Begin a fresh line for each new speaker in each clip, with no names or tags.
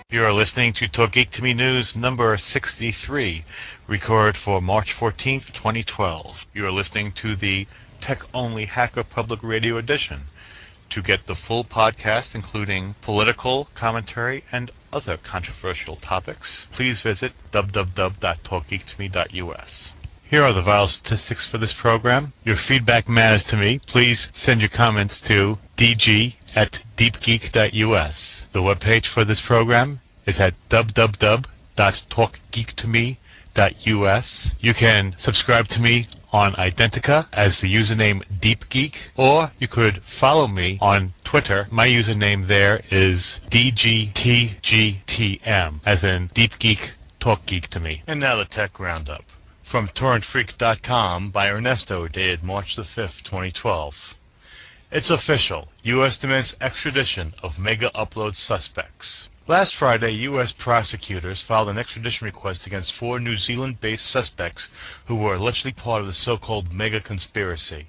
You are listening to Talk Geek to Me News number 63, recorded for March 14th, 2012. You are listening to the Tech-Only Hacker Public Radio edition. To get the full podcast, including political commentary and other controversial topics, please visit www.talkgeektome.us. Here are the vital statistics for this program. Your feedback matters to me. Please send your comments to dg@deepgeek.us. The webpage for this program is at www.talkgeektome.us. You can subscribe to me on Identica as the username DeepGeek, or you could follow me on Twitter. My username there is DGTGTM, as in Deep Geek, Talk Geek to Me. And now the Tech Roundup. From TorrentFreak.com by Ernesto, dated March the 5th, 2012. It's official. U.S. demands extradition of mega upload suspects. Last Friday, U.S. prosecutors filed an extradition request against 4 New Zealand-based suspects who were allegedly part of the so-called mega conspiracy.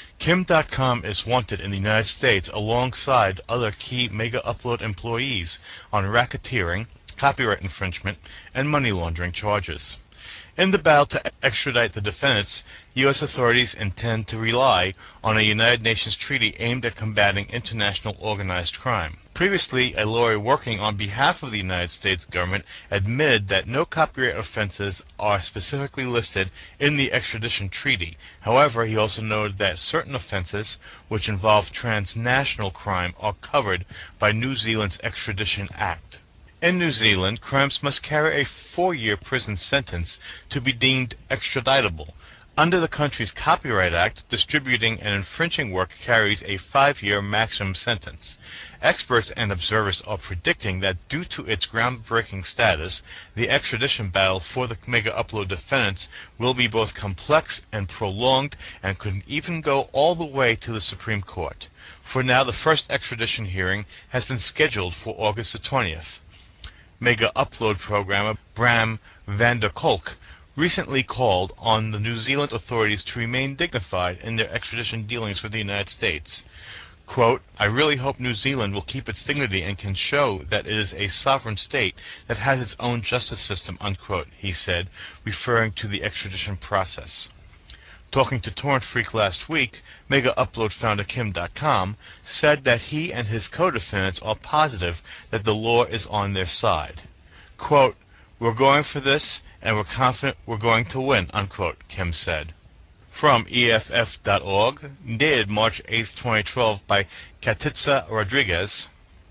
Kim.com is wanted in the United States alongside other key mega upload employees on racketeering, copyright infringement, and money laundering charges. In the battle to extradite the defendants, U.S. authorities intend to rely on a United Nations treaty aimed at combating international organized crime. Previously, a lawyer working on behalf of the United States government admitted that no copyright offenses are specifically listed in the extradition treaty. However, he also noted that certain offenses, which involve transnational crime, are covered by New Zealand's Extradition Act. In New Zealand, crimes must carry a 4-year prison sentence to be deemed extraditable. Under the country's Copyright Act, distributing and infringing work carries a 5-year maximum sentence. Experts and observers are predicting that due to its groundbreaking status, the extradition battle for the mega upload defendants will be both complex and prolonged, and could even go all the way to the Supreme Court. For now, the first extradition hearing has been scheduled for August the 20th. Mega upload programmer Bram van der Kolk recently called on the New Zealand authorities to remain dignified in their extradition dealings with the United States. Quote, "I really hope New Zealand will keep its dignity and can show that it is a sovereign state that has its own justice system," unquote, he said, referring to the extradition process. Talking to Torrent Freak last week, Mega Upload founder Kim.com said that he and his co-defendants are positive that the law is on their side. Quote, "We're going for this, and we're confident we're going to win," unquote, Kim said. From EFF.org, dated March 8, 2012, by Katitza Rodriguez.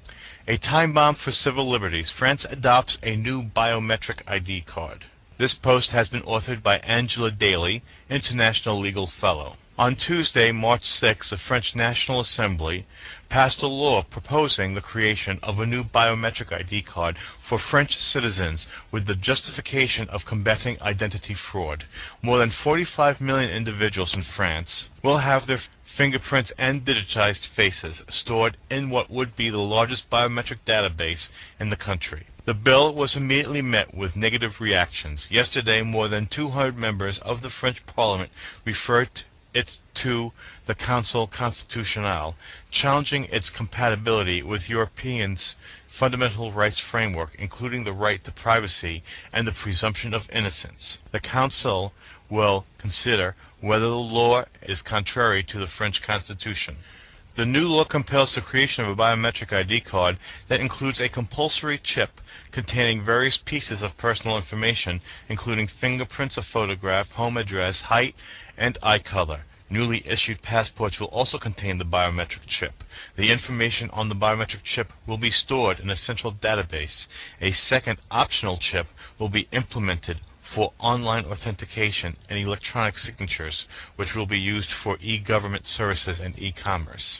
A time bomb for civil liberties. France adopts a new biometric ID card. This post has been authored by Angela Daly, International Legal Fellow. On Tuesday, March 6, the French National Assembly passed a law proposing the creation of a new biometric ID card for French citizens with the justification of combating identity fraud. More than 45 million individuals in France will have their fingerprints and digitized faces stored in what would be the largest biometric database in the country. The bill was immediately met with negative reactions. Yesterday, more than 200 members of the French Parliament referred it to the Conseil Constitutionnel, challenging its compatibility with Europeans' fundamental rights framework, including the right to privacy and the presumption of innocence. The Council will consider whether the law is contrary to the French Constitution. The new law compels the creation of a biometric ID card that includes a compulsory chip containing various pieces of personal information, including fingerprints, a photograph, home address, height, and eye color. Newly issued passports will also contain the biometric chip. The information on the biometric chip will be stored in a central database. A second optional chip will be implemented for online authentication and electronic signatures, which will be used for e-government services and e-commerce.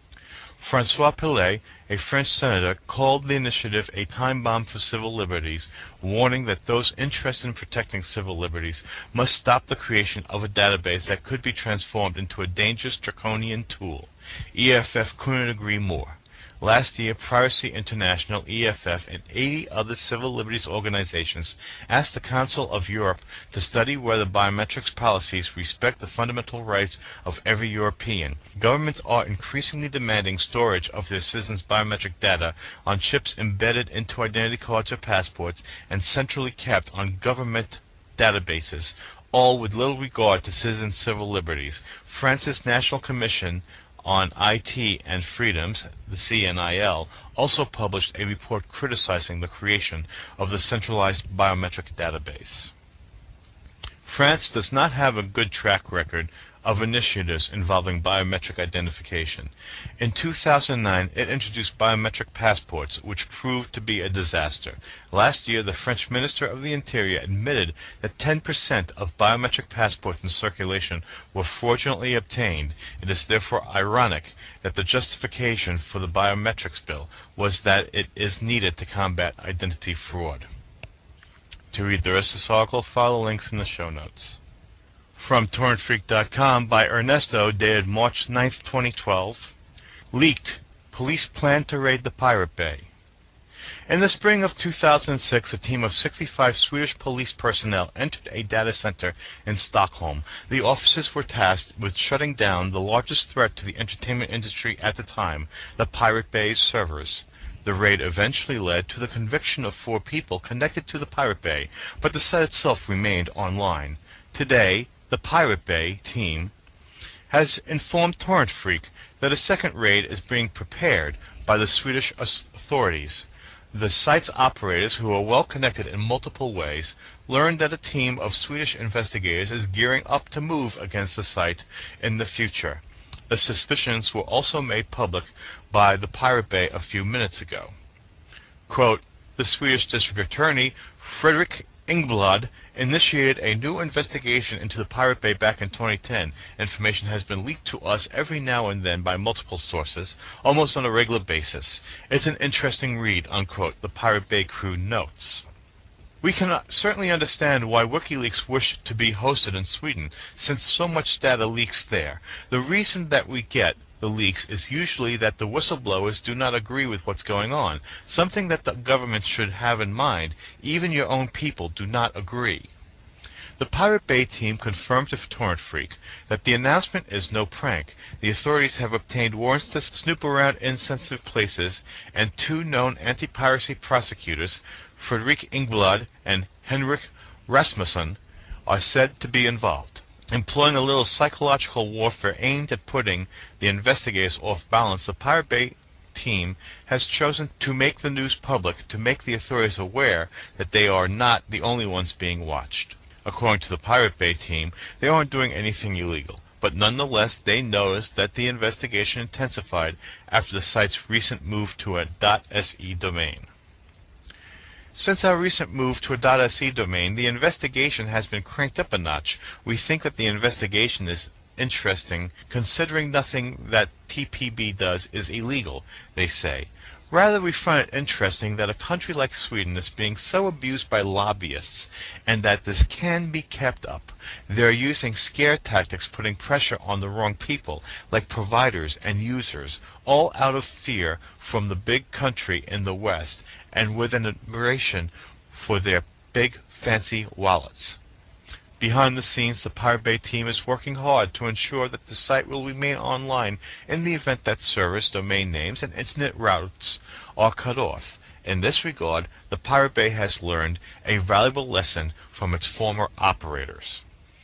François Pillet, a French senator, called the initiative a time bomb for civil liberties, warning that those interested in protecting civil liberties must stop the creation of a database that could be transformed into a dangerous draconian tool. EFF couldn't agree more. Last year, Privacy International, EFF, and 80 other civil liberties organizations asked the Council of Europe to study whether biometrics policies respect the fundamental rights of every European. Governments are increasingly demanding storage of their citizens' biometric data on chips embedded into identity cards or passports and centrally kept on government databases, all with little regard to citizens' civil liberties. France's National Commission on IT and Freedoms, the CNIL, also published a report criticizing the creation of the centralized biometric database. France does not have a good track record of initiatives involving biometric identification. In 2009, it introduced biometric passports, which proved to be a disaster. Last year, the French Minister of the Interior admitted that 10% of biometric passports in circulation were fraudulently obtained. It is therefore ironic that the justification for the biometrics bill was that it is needed to combat identity fraud. To read the rest of this article, follow links in the show notes. From torrentfreak.com by Ernesto, dated March 9, 2012. Leaked. Police plan to raid the Pirate Bay. In the spring of 2006, a team of 65 Swedish police personnel entered a data center in Stockholm. The officers were tasked with shutting down the largest threat to the entertainment industry at the time, the Pirate Bay's servers. The raid eventually led to the conviction of 4 people connected to the Pirate Bay, but the site itself remained online. Today, the Pirate Bay team has informed Torrent Freak that a second raid is being prepared by the Swedish authorities. The site's operators, who are well connected in multiple ways, learned that a team of Swedish investigators is gearing up to move against the site in the future. The suspicions were also made public by the Pirate Bay a few minutes ago. Quote, the Swedish District Attorney, Fredrik Engblad, initiated a new investigation into the Pirate Bay back in 2010. Information has been leaked to us every now and then by multiple sources, almost on a regular basis. It's an interesting read, unquote, the Pirate Bay crew notes. We can certainly understand why WikiLeaks wished to be hosted in Sweden, since so much data leaks there. The reason that we get the leaks is usually that the whistleblowers do not agree with what's going on, something that the government should have in mind. Even your own people do not agree. The Pirate Bay team confirmed to Torrent Freak that the announcement is no prank. The authorities have obtained warrants to snoop around insensitive places, and 2 known anti-piracy prosecutors, Fredrik Engblad and Henrik Rasmussen, are said to be involved. Employing a little psychological warfare aimed at putting the investigators off balance, the Pirate Bay team has chosen to make the news public to make the authorities aware that they are not the only ones being watched. According to the Pirate Bay team, they aren't doing anything illegal, but nonetheless they noticed that the investigation intensified after the site's recent move to a .se domain. Since our recent move to a .se domain, the investigation has been cranked up a notch. We think that the investigation is interesting, considering nothing that TPB does is illegal, they say. Rather, we find it interesting that a country like Sweden is being so abused by lobbyists, and that this can be kept up. They're using scare tactics, putting pressure on the wrong people, like providers and users, all out of fear from the big country in the West, and with an admiration for their big, fancy wallets. Behind the scenes, the Pirate Bay team is working hard to ensure that the site will remain online in the event that servers, domain names, and internet routes are cut off. In this regard, the Pirate Bay has learned a valuable lesson from its former operators.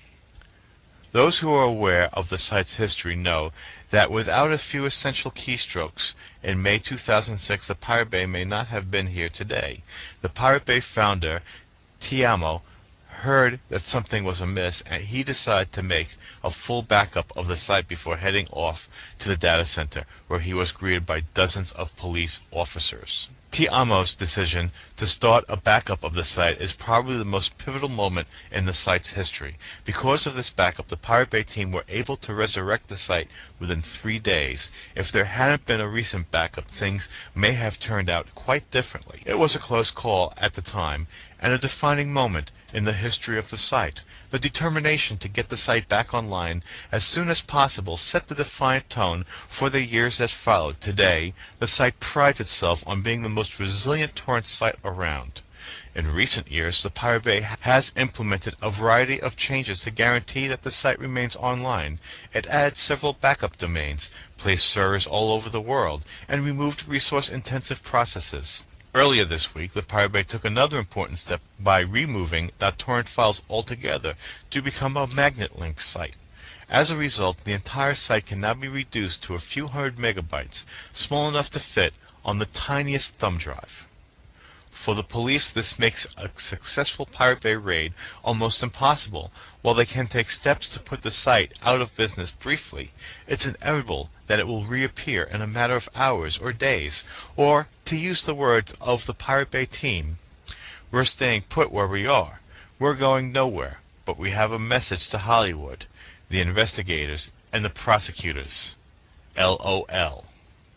Those who are aware of the site's history know that without a few essential keystrokes, in May 2006, the Pirate Bay may not have been here today. The Pirate Bay founder, Tiamo, heard that something was amiss, and he decided to make a full backup of the site before heading off to the data center, where he was greeted by dozens of police officers. Tiamo's decision to start a backup of the site is probably the most pivotal moment in the site's history. Because of this backup, the Pirate Bay team were able to resurrect the site within 3 days. If there hadn't been a recent backup, things may have turned out quite differently. It was a close call at the time, and a defining moment in the history of the site. The determination to get the site back online as soon as possible set the defiant tone for the years that followed. Today, the site prides itself on being the most resilient torrent site around. In recent years, the Pirate Bay has implemented a variety of changes to guarantee that the site remains online. It added several backup domains, placed servers all over the world, and removed resource-intensive processes. Earlier this week, the Pirate Bay took another important step by removing .torrent files altogether to become a magnet link site. As a result, the entire site can now be reduced to a few hundred megabytes, small enough to fit on the tiniest thumb drive. For the police, this makes a successful Pirate Bay raid almost impossible. While they can take steps to put the site out of business briefly, it's inevitable that it will reappear in a matter of hours or days. Or, to use the words of the Pirate Bay team, we're staying put where we are. We're going nowhere, but we have a message to Hollywood, the investigators, and the prosecutors. LOL.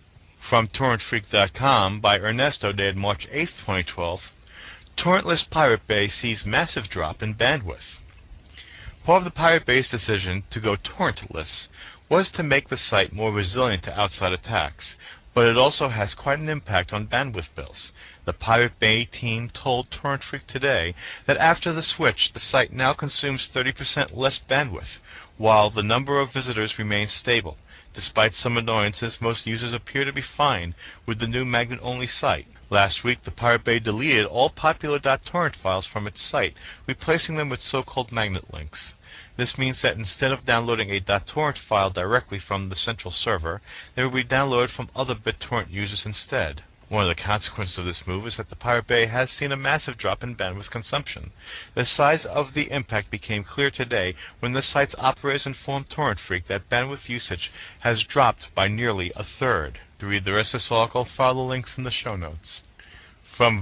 From TorrentFreak.com by Ernesto, dated March 8, 2012, Torrentless Pirate Bay sees massive drop in bandwidth. Part of the Pirate Bay's decision to go torrentless was to make the site more resilient to outside attacks, but it also has quite an impact on bandwidth bills. The Pirate Bay team told Torrent Freak today that after the switch, the site now consumes 30% less bandwidth, while the number of visitors remains stable. Despite some annoyances, most users appear to be fine with the new magnet-only site. Last week, the Pirate Bay deleted all popular .torrent files from its site, replacing them with so-called magnet links. This means that instead of downloading a .torrent file directly from the central server, they will be downloaded from other BitTorrent users instead. One of the consequences of this move is that the Pirate Bay has seen a massive drop in bandwidth consumption. The size of the impact became clear today when the site's operators informed Torrent Freak that bandwidth usage has dropped by nearly a third. To read the rest of this article, follow the links in the show notes. From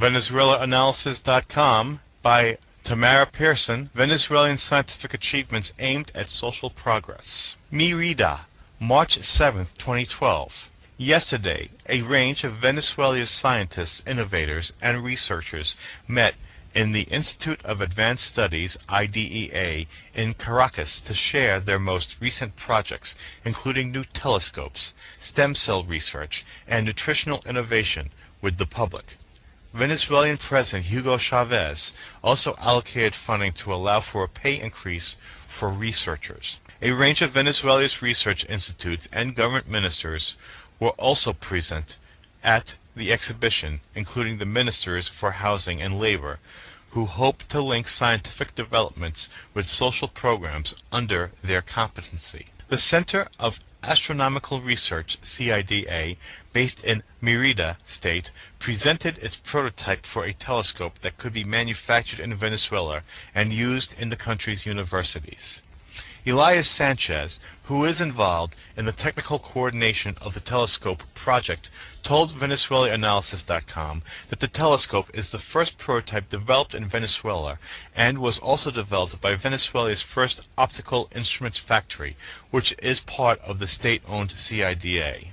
VenezuelaAnalysis.com by Tamara Pearson, Venezuelan Scientific Achievements Aimed at Social Progress. Mérida, March 7, 2012. Yesterday, a range of Venezuela's scientists, innovators, and researchers met in the Institute of Advanced Studies (IDEA) in Caracas to share their most recent projects, including new telescopes, stem cell research, and nutritional innovation, with the public. Venezuelan President Hugo Chavez also allocated funding to allow for a pay increase for researchers. A range of Venezuela's research institutes and government ministers were also present at the exhibition, including the ministers for housing and labor, who hope to link scientific developments with social programs under their competency. The Center of Astronomical Research, CIDA, based in Mérida State, presented its prototype for a telescope that could be manufactured in Venezuela and used in the country's universities. Elias Sanchez, who is involved in the technical coordination of the telescope project, told VenezuelaAnalysis.com that the telescope is the first prototype developed in Venezuela and was also developed by Venezuela's first optical instruments factory, which is part of the state-owned CIDA.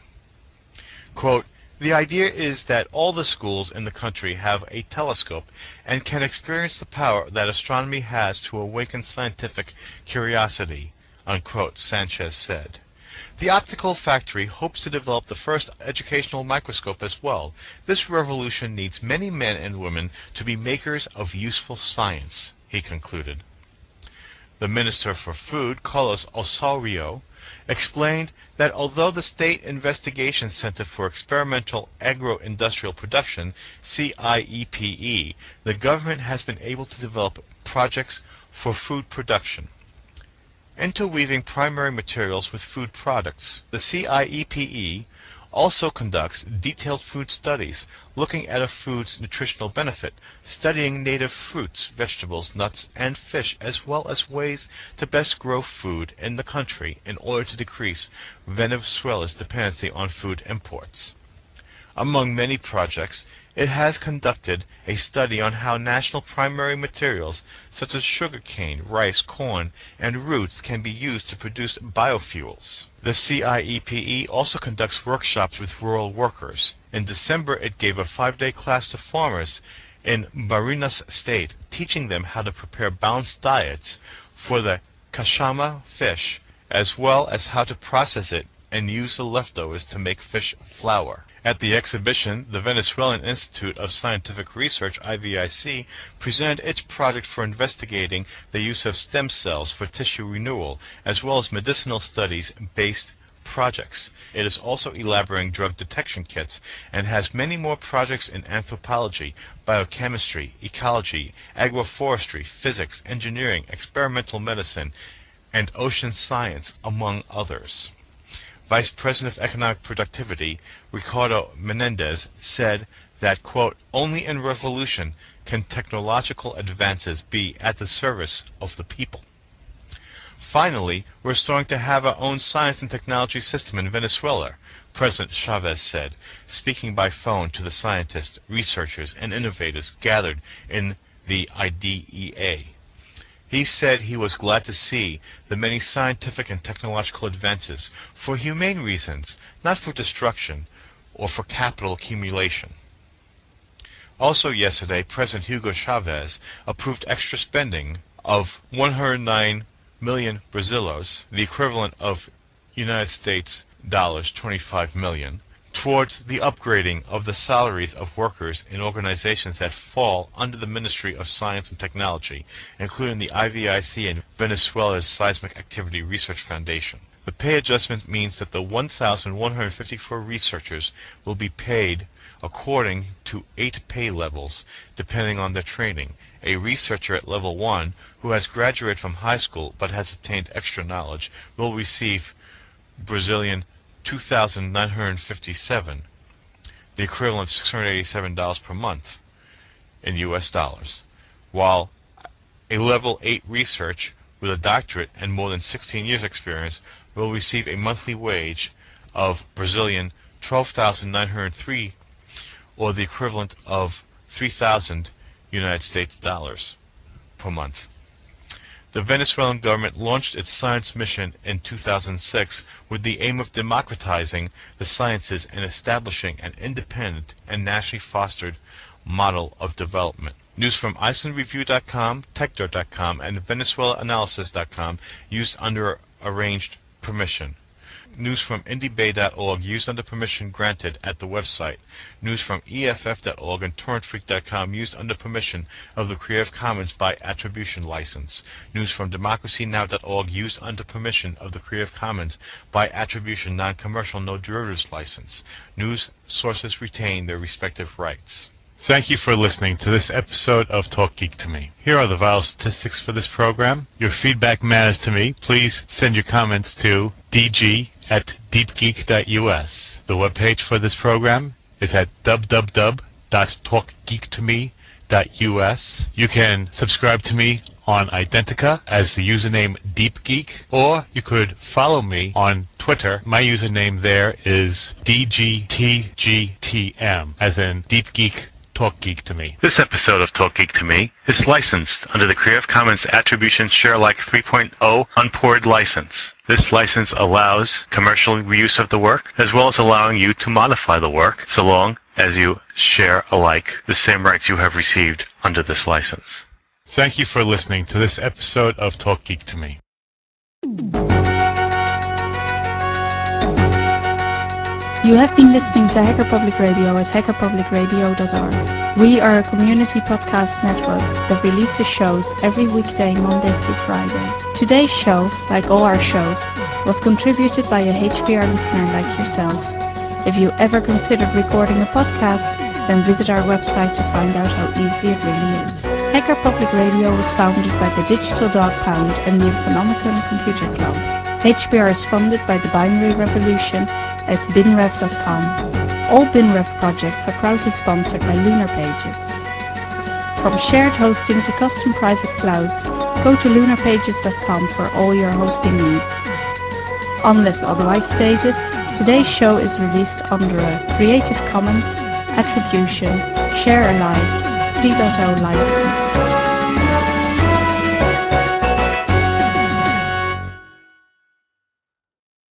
Quote, "The idea is that all the schools in the country have a telescope and can experience the power that astronomy has to awaken scientific curiosity," unquote, Sanchez said. The optical factory hopes to develop the first educational microscope as well. This revolution needs many men and women to be makers of useful science, he concluded. The Minister for Food, Carlos Osorio, explained that although the State Investigation Center for Experimental Agro-Industrial Production, CIEPE, the government has been able to develop projects for food production. Interweaving primary materials with food products, the CIEPE also conducts detailed food studies, looking at a food's nutritional benefit, studying native fruits, vegetables, nuts, and fish, as well as ways to best grow food in the country in order to decrease Venezuela's dependency on food imports. Among many projects, it has conducted a study on how national primary materials such as sugarcane, rice, corn, and roots can be used to produce biofuels. The CIEPE also conducts workshops with rural workers. In December, it gave a 5-day class to farmers in Barinas State, teaching them how to prepare balanced diets for the cachama fish, as well as how to process it and use the leftovers to make fish flour. At the exhibition, the Venezuelan Institute of Scientific Research, IVIC, presented its project for investigating the use of stem cells for tissue renewal, as well as medicinal studies-based projects. It is also elaborating drug detection kits and has many more projects in anthropology, biochemistry, ecology, agroforestry, physics, engineering, experimental medicine, and ocean science, among others. Vice President of Economic Productivity, Ricardo Menendez, said that, quote, only in revolution can technological advances be at the service of the people. Finally, we're starting to have our own science and technology system in Venezuela, President Chavez said, speaking by phone to the scientists, researchers, and innovators gathered in the IDEA. He said he was glad to see the many scientific and technological advances for humane reasons, not for destruction or for capital accumulation. Also yesterday, President Hugo Chavez approved extra spending of 109 million Brazilios, the equivalent of United States dollars 25 million, towards the upgrading of the salaries of workers in organizations that fall under the Ministry of Science and Technology, including the IVIC and Venezuela's Seismic Activity Research Foundation. The pay adjustment means that the 1,154 researchers will be paid according to 8 pay levels, depending on their training. A researcher at level 1, who has graduated from high school but has obtained extra knowledge, will receive Brazilian 2,957, the equivalent of $687 per month in US dollars, while a level 8 research with a doctorate and more than 16 years experience will receive a monthly wage of Brazilian 12,903, or the equivalent of 3,000 United States dollars per month. The Venezuelan government launched its science mission in 2006 with the aim of democratizing the sciences and establishing an independent and nationally fostered model of development. News from IcelandReview.com, TechDirt.com, and VenezuelaAnalysis.com used under arranged permission. News from IndieBay.org used under permission granted at the website. News from EFF.org and TorrentFreak.com used under permission of the Creative Commons by Attribution License. News from DemocracyNow.org used under permission of the Creative Commons by Attribution Non-Commercial No Derivatives License. News sources retain their respective rights. Thank you for listening to this episode of Talk Geek to Me. Here are the vital statistics for this program. Your feedback matters to me. Please send your comments to dg@deepgeek.us. The webpage for this program is at www.talkgeektome.us. You can subscribe to me on Identica as the username DeepGeek, or you could follow me on Twitter. My username there is DGTGTM, as in Deep Geek Talk Geek to Me. This episode of Talk Geek to Me is licensed under the Creative Commons Attribution Sharealike 3.0 Unported license. This license allows commercial reuse of the work, as well as allowing you to modify the work, so long as you share alike the same rights you have received under this license. Thank you for listening to this episode of Talk Geek to Me.
You have been listening to Hacker Public Radio at hackerpublicradio.org. We are a community podcast network that releases shows every weekday, Monday through Friday. Today's show, like all our shows, was contributed by a HPR listener like yourself. If you ever considered recording a podcast, then visit our website to find out how easy it really is. Hacker Public Radio was founded by the Digital Dog Pound and the Infonomicon Computer Club. HPR is funded by the Binary Revolution at binrev.com. All BinRev projects are proudly sponsored by Lunar Pages. From shared hosting to custom private clouds, go to lunarpages.com for all your hosting needs. Unless otherwise stated, today's show is released under a Creative Commons Attribution Share Alike 3.0 license.